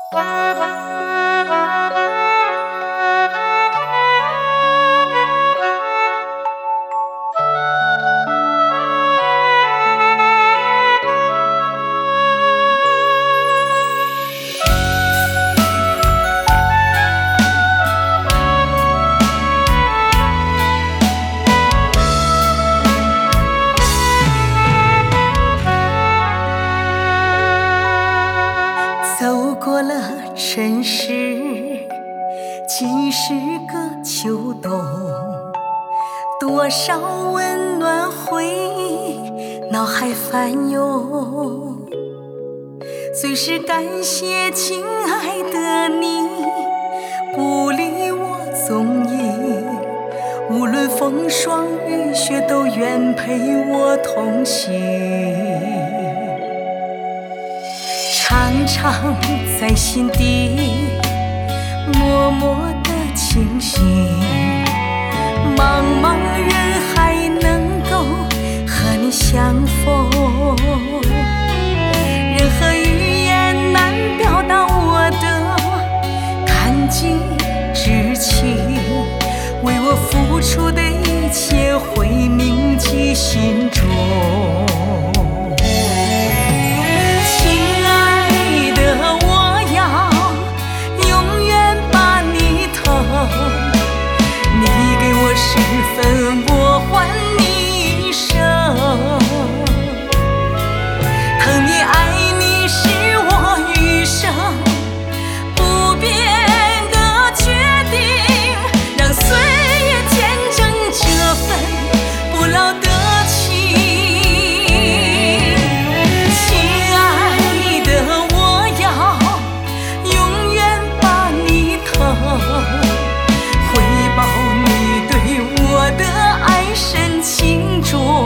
走过了尘世几十个秋冬，多少温暖回忆脑海翻涌。最是感谢亲爱的你不离我踪影，无论风霜雨雪都愿陪我同行。常常在心底默默地庆幸，茫茫人海能够和你相逢。任何语言难表达我的感激之情，为我付出的一切会铭记心中。十分我还你一生，疼你爱你是我余生不变的决定，让岁月见证这份不老的情。亲爱的，我要永远把你疼，回报你我的爱深情重，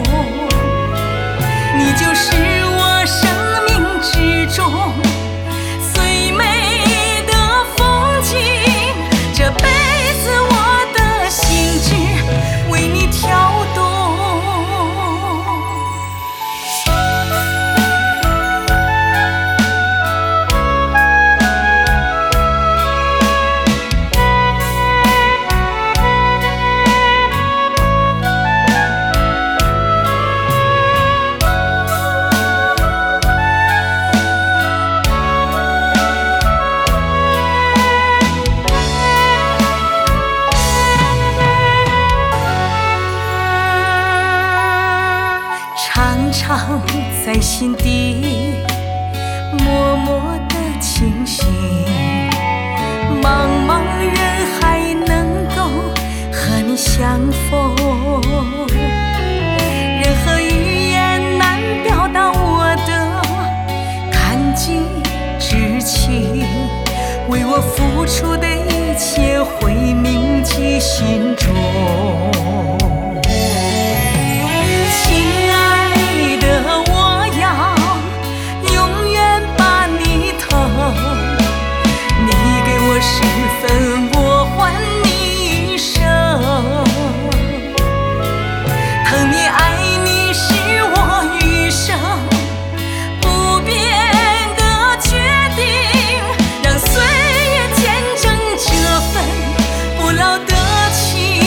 你就是我生命之中最美的风景。这辈子我的心志为你跳动。常常在心底默默地庆幸，茫茫人海能够和你相逢。任何语言难表达我的感激之情，为我付出的一切会铭记心中。十分我还你一生，疼你爱你是我余生不变的决定，让岁月见证这份不老的情。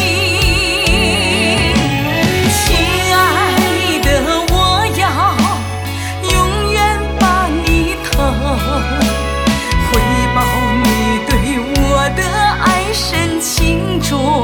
亲爱的，我要永远把你疼，回报你我的爱深情重，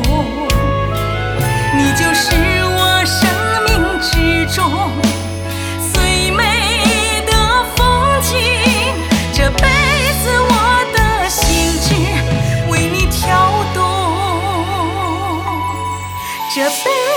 你就是我生命之中最美的风景。这辈子我的心志为你跳动，这辈